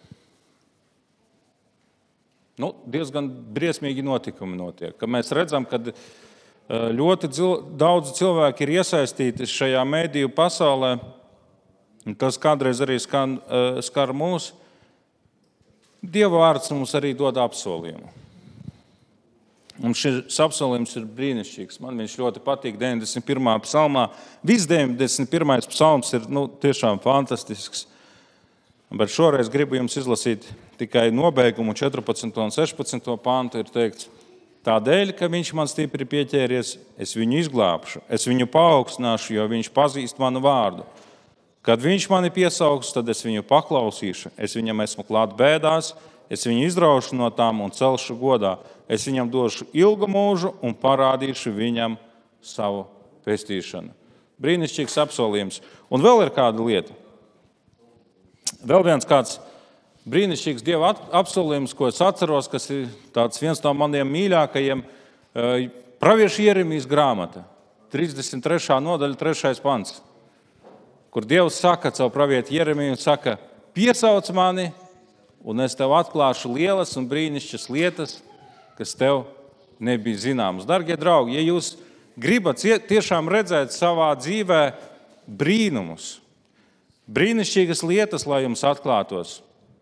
diezgan briesmīgi notikumi notiek, ka mēs redzam, ka ļoti daudz cilvēki ir iesaistīti šajā mediju pasaulē, un tas kādreiz arī skar mūs. Dieva vārds mums arī dod apsolījumu. Un šis apsolījums ir brīnišķīgs. Man viņš ļoti patīk 91. psalmā. Viss 91. psalms ir tiešām fantastisks. Bet šoreiz gribu jums izlasīt tikai nobeigumu 14. un 16. pantu. Ir teikts, tādēļ, ka viņš man stipri pieķēries, es viņu izglābšu, es viņu paaugstināšu, jo viņš pazīst manu vārdu. Kad viņš mani piesaugs, tad es viņu paklausīšu, es viņam esmu klāt bēdās, es viņu izraušu no tām un celšu godā. Es viņam došu ilgu mūžu un parādīšu viņam savu pestīšanu. Brīnišķīgs apsolījums. Un vēl ir kāda lieta. Vēl viens kāds brīnišķīgs Dieva apsolījums, ko es atceros, kas ir tāds viens no maniem mīļākajiem, pravieša Jeremijas grāmata, 33. nodaļa, 3. pants, kur Dievs saka caur pravieti Jeremiju un saka, piesauc mani, un es tev atklāšu lielas un brīnišķas lietas, kas tev nebija zināmas. Dargie draugi, ja jūs gribat tiešām redzēt savā dzīvē brīnumus, brīnišķīgas lietas, lai jums atklātos,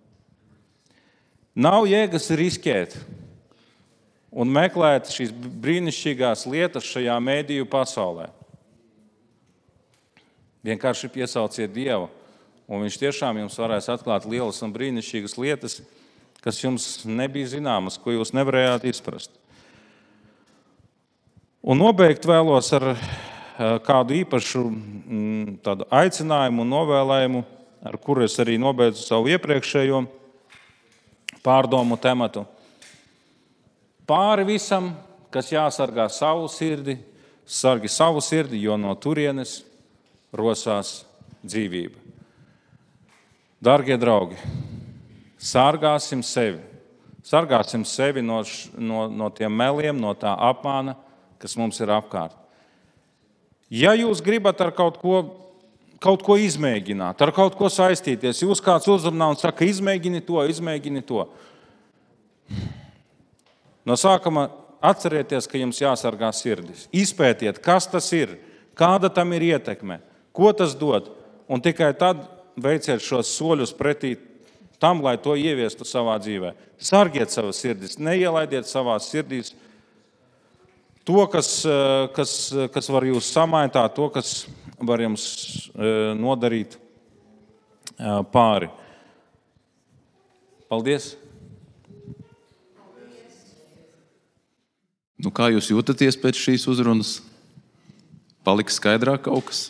nav jēgas riskēt un meklēt šīs brīnišķīgās lietas šajā mediju pasaulē. Vienkārši piesauciet Dievu, un viņš tiešām jums varēs atklāt lielas un brīnišķīgas lietas, kas jums nebija zināmas, ko jūs nevarējāt izprast. Un nobeigt vēlos ar kādu īpašu tādu aicinājumu un novēlējumu, ar kuru es arī nobeidzu savu iepriekšējo pārdomu tematu. Pāri visam, kas jāsargā savu sirdi, sargi savu sirdi, jo no turienes rosās dzīvība. Dargie draugi, sargāsim sevi. Sargāsim sevi no tiem meliem, no tā apmāna, kas mums ir apkārt. Ja jūs gribat ar kaut ko izmēģināt, ar kaut ko saistīties, jūs kāds uzrunā un saka, izmēģini to. No sākuma atcerieties, ka jums jāsargā sirdis. Izpētiet, kas tas ir, kāda tam ir ietekme, ko tas dod, un tikai tad veiciet šos soļus pretī tam, lai to ieviestu savā dzīvē. Sargiet savas sirdis, neielaidiet savās sirdīs to, kas var jūs samaitāt, to, kas var jums nodarīt pāri. Paldies!
Nu, kā jūs jūtaties pēc šīs uzrunas? Palika skaidrāk kaut kas?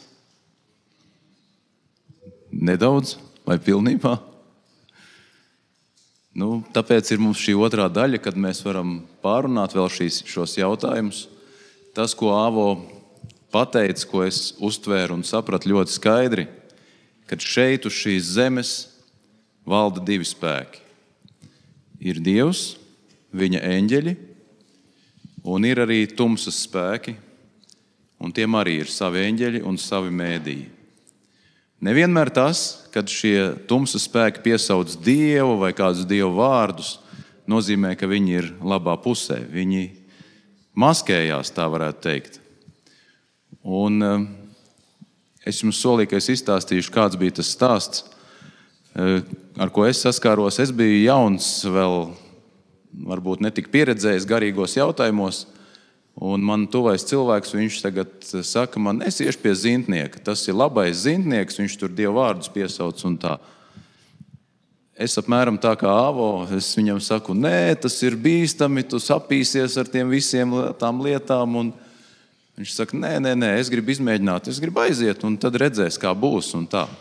Nedaudz vai pilnībā? Nu, tāpēc ir mums šī otrā daļa, kad mēs varam pārunāt vēl šos jautājumus. Tas, ko Āvo pateica, ko es uztvēru un sapratu ļoti skaidri, kad šeit uz šīs zemes valda divi spēki. Ir Dievs, viņa eņģeļi, un ir arī tumsas spēki, un tiem arī ir savi eņģeļi un savi mēdīji. Nevienmēr tas, kad šie tumsas spēki piesauc Dievu vai kādus Dievu vārdus, nozīmē, ka viņi ir labā pusē. Viņi maskējās, tā varētu teikt. Un es jums solīju, ka es izstāstīšu, kāds bija tas stāsts, ar ko es saskāros. Es biju jauns, vēl varbūt netik pieredzējis garīgos jautājumos, un man tuvais cilvēks, viņš tagad saka man, es iešu pie zintnieka. Tas ir labais zintnieks, viņš tur Dievu vārdus piesauc un tā. Es apmēram tā kā Āvo, es viņam saku, nē, tas ir bīstami, tu sapīsies ar tiem visiem tām lietām. Un viņš saka, nē, es gribu izmēģināt, es gribu aiziet, un tad redzēs, kā būs un tā.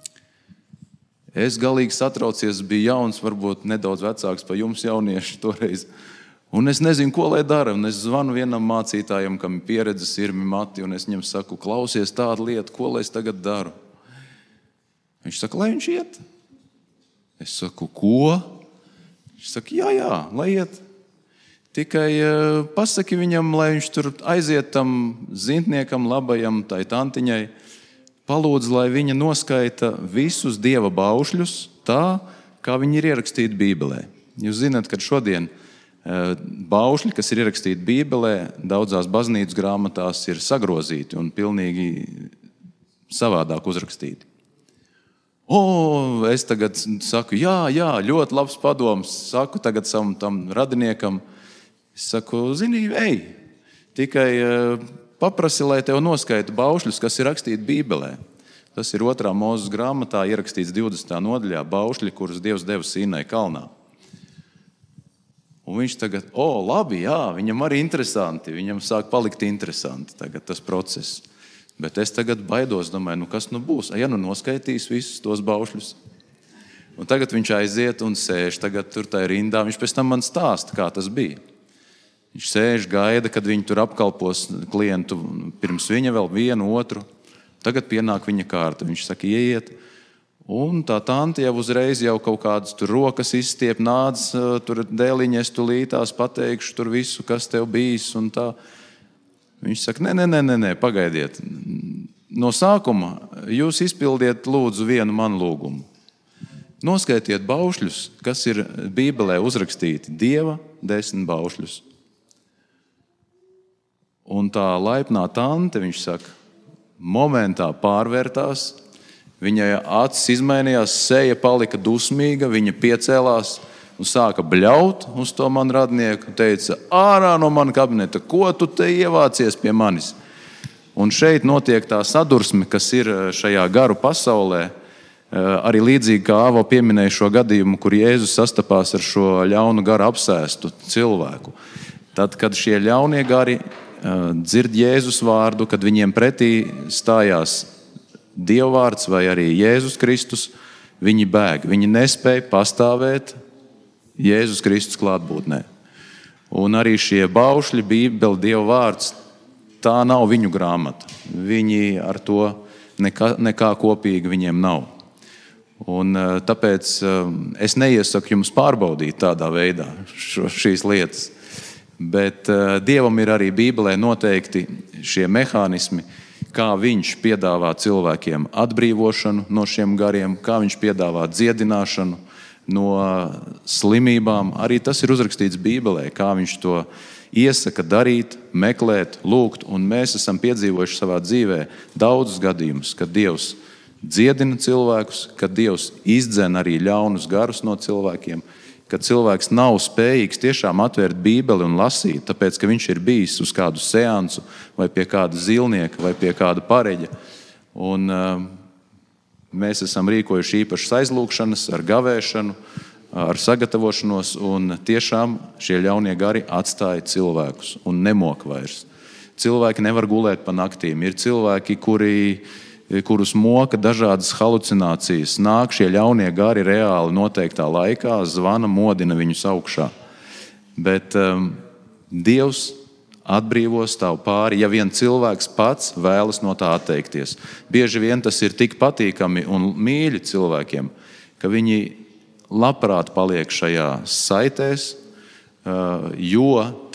Es galīgi satraucies, biju jauns, varbūt nedaudz vecāks par jums jaunieši toreiz. Un es nezinu, ko lai dara. Un es zvanu vienam mācītājam, kam ir pieredze Sirmi Mati, un es viņam saku, klausies tādu lietu, ko lai es tagad daru? Viņš saka, lai viņš iet. Es saku, ko? Viņš saka, jā, lai iet. Tikai pasaki viņam, lai viņš tur aiziet tam zintniekam, labajam, tai tantiņai, palūdz, lai viņa noskaita visus Dieva baušļus tā, kā viņi ir ierakstīti Bībelē. Jūs zināt, ka šodien baušļi, kas ir ierakstīti Bībelē, daudzās baznīcas grāmatās ir sagrozīti un pilnīgi savādāk uzrakstīti. Es tagad saku, jā, ļoti labs padoms. Saku tagad savam tam radiniekam, es saku, zini, tikai paprasi, lai tev noskaita baušļus, kas ir rakstīti Bībelē. Tas ir 2. Mūzes grāmatā ierakstīts 20. nodaļā baušļi, kurus Dievs deva Sīnai kalnā. Un viņš tagad, labi, jā, viņam arī interesanti, viņam sāk palikt interesanti tagad tas process. Bet es tagad baidos, domāju, kas būs? Ja noskaitīs visus tos baušļus. Un tagad viņš aiziet un sēž tagad tur tā rindā, viņš pēc tam man stāsta, kā tas bija. Viņš sēž, gaida, kad viņi tur apkalpos klientu pirms viņa vēl vienu, otru. Tagad pienāk viņa kārta, viņš saka, ieiet. Un tā tante jau uzreiz jau kaut kādas tur rokas izstiep, nāc, tur dēliņa, es tulītās pateikšu tur visu, kas tev bijis un tā. Viņš saka, nē, pagaidiet. No sākuma jūs izpildiet lūdzu vienu manu lūgumu. Noskaitiet baušļus, kas ir Bībelē uzrakstīti, Dieva 10 baušļus. Un tā laipnā tante, viņš saka, momentā pārvērtās, viņai acis izmainījās, seja palika dusmīga, viņa piecēlās un sāka bļaut uz to manu radnieku un teica, ārā no mana kabineta, ko tu te ievācies pie manis? Un šeit notiek tā sadursme, kas ir šajā garu pasaulē, arī līdzīgi kā Āvo pieminēja šo gadījumu, kur Jēzus sastapās ar šo ļaunu garu apsēstu cilvēku. Tad, kad šie ļaunie gari dzird Jēzus vārdu, kad viņiem pretī stājās Dieva vārds vai arī Jēzus Kristus, viņi bēg. Viņi nespēja pastāvēt Jēzus Kristus klātbūtnē. Un arī šie baušļi, Bībele, Dieva vārds, tā nav viņu grāmata. Viņi ar to nekā kopīgi viņiem nav. Un tāpēc es neiesaku jums pārbaudīt tādā veidā šīs lietas. Bet Dievam ir arī Bībelē noteikti šie mehānismi, kā viņš piedāvā cilvēkiem atbrīvošanu no šiem gariem, kā viņš piedāvā dziedināšanu no slimībām. Arī tas ir uzrakstīts Bībelē, kā viņš to iesaka darīt, meklēt, lūgt. Un mēs esam piedzīvojuši savā dzīvē daudzus gadījumus, kad Dievs dziedina cilvēkus, kad Dievs izdzen arī ļaunus garus no cilvēkiem, kad cilvēks nav spējīgs tiešām atvērt Bībeli un lasīt, tāpēc, ka viņš ir bijis uz kādu seansu vai pie kāda zilnieka vai pie kāda pareģa. Un mēs esam rīkojuši īpašas aizlūgšanas ar gavēšanu, ar sagatavošanos, un tiešām šie ļaunie gari atstāja cilvēkus un nemok vairs. Cilvēki nevar gulēt pa naktīm. Ir cilvēki, kurus moka dažādas halucinācijas. Nāk šie ļaunie gari reāli noteiktā laikā, zvana, modina viņus augšā. Bet Dievs atbrīvos tavu pāri, ja vien cilvēks pats vēlas no tā atteikties. Bieži vien tas ir tik patīkami un mīļi cilvēkiem, ka viņi labprāt paliek šajā saitēs, jo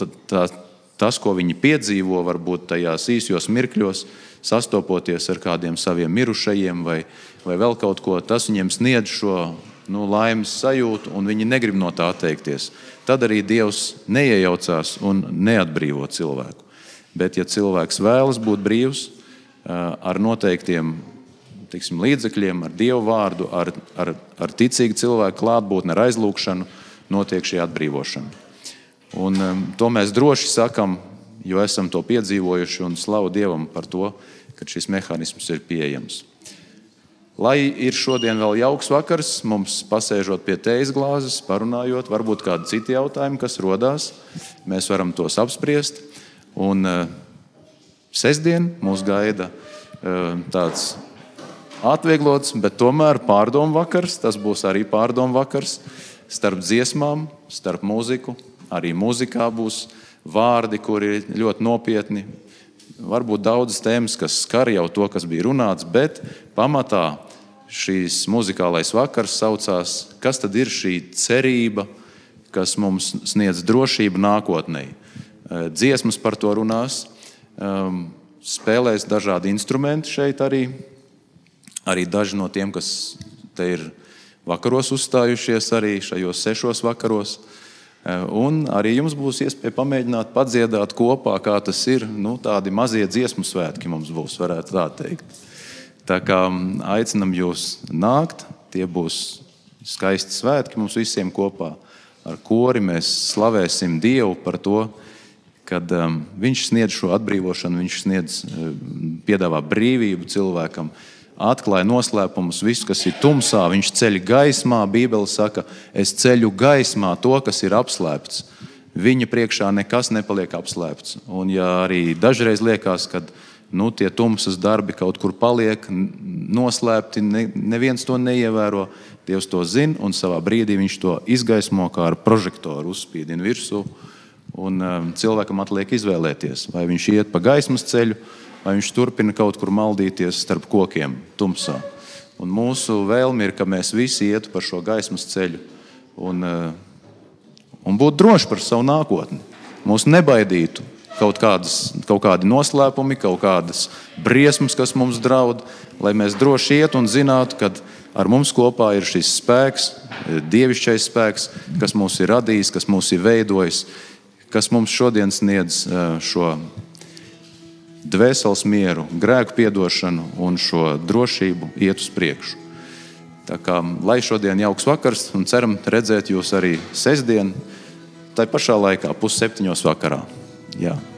tas, ko viņi piedzīvo, varbūt tajās īsjos mirkļos, sastopoties ar kādiem saviem mirušajiem vai vēl kaut ko, tas viņiem sniedz šo laimes sajūtu, un viņi negrib no tā atteikties. Tad arī Dievs neiejaucās un neatbrīvo cilvēku. Bet ja cilvēks vēlas būt brīvs ar noteiktiem līdzekļiem, ar Dievu vārdu, ar ticīgu cilvēku klātbūtni, ar aizlūgšanu, notiek šī atbrīvošana. Un to mēs droši sakam, jo esam to piedzīvojuši, un slavu Dievam par to, ka šis mehānisms ir pieejams. Lai ir šodien vēl jauks vakars, mums pasēžot pie tējas glāzes, parunājot, varbūt kādi citi jautājumi, kas rodās, mēs varam tos apspriest. Un sestdien mūs gaida tāds atvieglots, bet tomēr pārdomu vakars. Tas būs arī pārdomu vakars starp dziesmām, starp mūziku. Arī mūzikā būs vārdi, kuri ir ļoti nopietni. Varbūt daudzas tēmas, kas skar jau to, kas bija runāts, bet pamatā šīs muzikālais vakars saucās, kas tad ir šī cerība, kas mums sniedz drošību nākotnē. Dziesmas par to runās, spēlēs dažādi instrumenti šeit arī daži no tiem, kas te ir vakaros uzstājušies arī šajos 6 vakaros. Un arī jums būs iespēja pamēģināt padziedāt kopā, kā tas ir. Tādi mazie dziesmu svētki mums būs, varētu tā teikt. Tā kā aicinam jūs nākt, tie būs skaisti svētki mums visiem kopā. Ar kori mēs slavēsim Dievu par to, kad viņš sniedz šo atbrīvošanu, viņš piedāvā brīvību cilvēkam, atklāja noslēpumus, visu, kas ir tumsā, viņš ceļ gaismā. Bībele saka, es ceļu gaismā to, kas ir apslēpts. Viņa priekšā nekas nepaliek apslēpts. Un ja arī dažreiz liekas, kad tie tumsas darbi kaut kur paliek noslēpti, neviens to neievēro, Dievs to zina, un savā brīdī viņš to izgaismo, kā ar prožektoru uzspīdina virsū. Un cilvēkam atliek izvēlēties, vai viņš iet pa gaismas ceļu, vai viņš turpina kaut kur maldīties starp kokiem tumsā. Un mūsu vēlme ir, ka mēs visi ietu par šo gaismas ceļu un būtu droši par savu nākotni. Mūs nebaidītu kaut kādi noslēpumi, kaut kādas briesmas, kas mums draud, lai mēs droši ietu un zinātu, ka ar mums kopā ir šis spēks, dievišķais spēks, kas mūs ir radījis, kas mūs ir veidojis, kas mums šodien sniedz šo dvēseles mieru, grēku piedošanu un šo drošību iet uz priekšu. Tā kā, lai šodien jauks vakars, un ceram redzēt jūs arī sestdien, tai pašā laikā 6:30 vakarā. Jā.